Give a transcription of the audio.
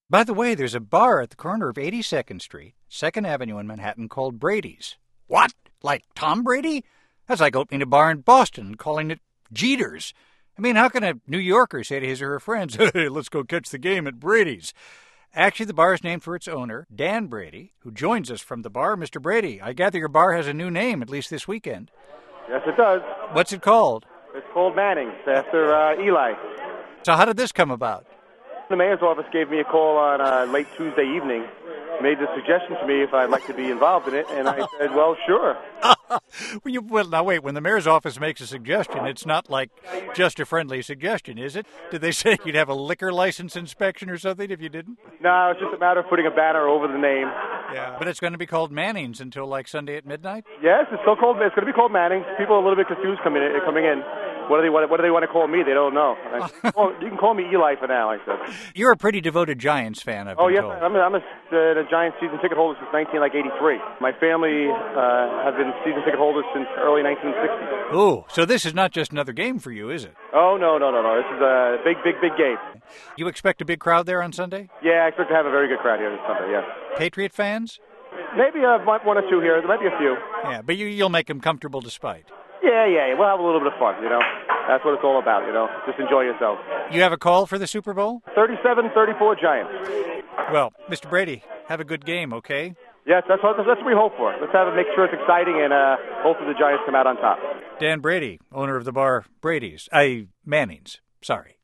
By the way, there's a bar at the corner of 82nd Street, 2nd Avenue in Manhattan called Brady's. What? Like Tom Brady? That's like opening a bar in Boston and calling it Jeter's. I mean, how can a New Yorker say to his or her friends, hey, let's go catch the game at Brady's? Actually, the bar is named for its owner, Dan Brady, who joins us from the bar. Mr. Brady, I gather your bar has a new name, at least this weekend. Yes, it does. What's it called? It's called Manning's, after Eli. So how did this come about? The mayor's office gave me a call on late Tuesday evening, made the suggestion to me if I'd like to be involved in it, and I said, well, sure. Well, now wait, when the mayor's office makes a suggestion, it's not like just a friendly suggestion, is it? Did they say you'd have a liquor license inspection or something if you didn't? No, it's just a matter of putting a banner over the name. Yeah, but it's going to be called Manning's until like Sunday at midnight? Yes, it's still called. It's going to be called Manning's. People are a little bit confused coming in. What do they want to call me? They don't know. Well, you can call me Eli for now, I said. You're a pretty devoted Giants fan, I've been yes, told. I'm a Giants season ticket holder since 1983. My family have been season ticket holders since early 1960. Oh, so this is not just another game for you, is it? Oh, no. This is a big game. You expect a big crowd there on Sunday? Yeah, I expect to have a very good crowd here this Sunday, yes. Patriot fans? Maybe one or two here. There might be a few. Yeah, but you'll make them comfortable despite. Yeah. We'll have a little bit of fun, That's what it's all about, Just enjoy yourself. You have a call for the Super Bowl? 37-34 Giants. Well, Mr. Brady, have a good game, okay? Yes, that's what we hope for. Let's make sure it's exciting and hopefully the Giants come out on top. Dan Brady, owner of the bar Brady's. Manning's. Sorry.